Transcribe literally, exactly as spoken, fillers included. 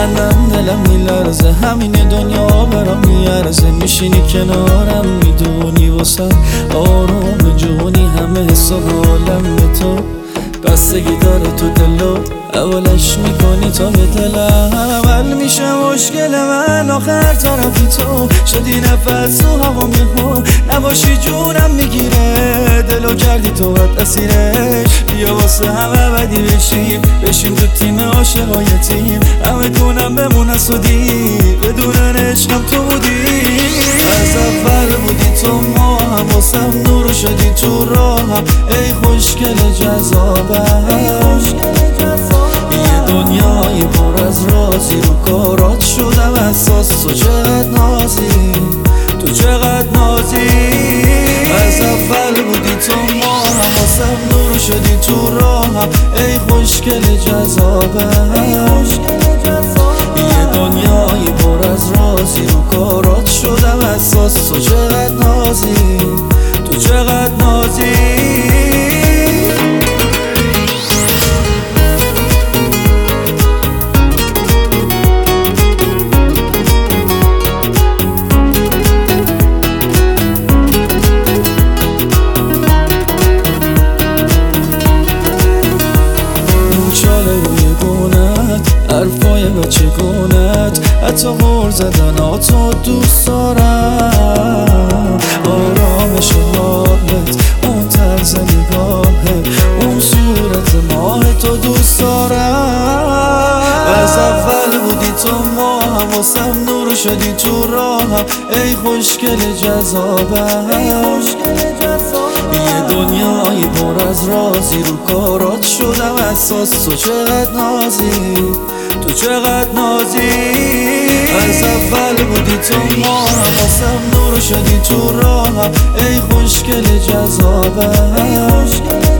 میخندم دلم میلرزه، همین دنیا برام میارزه. میشینی کنارم میدونی واسه آروم جونی، همه حساب عالم به تو بستگی داره تو دلو، اولش میکنی تا به دلم حل میشه مشکل من. آخر طرفی تو شدی نفس تو هوا میخوام، نباشی جونم میگیره، دلو کردی تو بد اسیرش. بیا واسه همه بدی بشیم، بشیم تو تیم عاشقای تیم، همه کنم بمونه سودی، بدون عشقم تو بودی. از اول بودی تو ما هم، واسم نور شدی تو راهم، ای خوشگل جذابم. یه دنیای پر از رازی، رو کارات شدم اساس. تو چقدر نازی، تو چقدر نازی. از اول بودی تو ما هم، واسم نور شدی تو راهم، ای خوشگل جذابم. یه دنیای پر از رازی، رو کارات شدم اساس. تو چقدر نازی، تو چقدر نازی. حرفای بچه گونت، حتی غر زدن آتو دوست دارم. آرامش حالت، اون طرز نگاهت، اون صورت ماه تو دوست دارم. از اول بودی تو ما هم، واسم نور شدی تو راهم، ای خوشگل جذابم. یه دنیای پر از رازی، رو کارات شدم اساس. تو چقدر نازی، تو چقدر نازی. از اول بودی تو ما هم، واسم نور شدی تو راهم، ای خوشگل جذابم.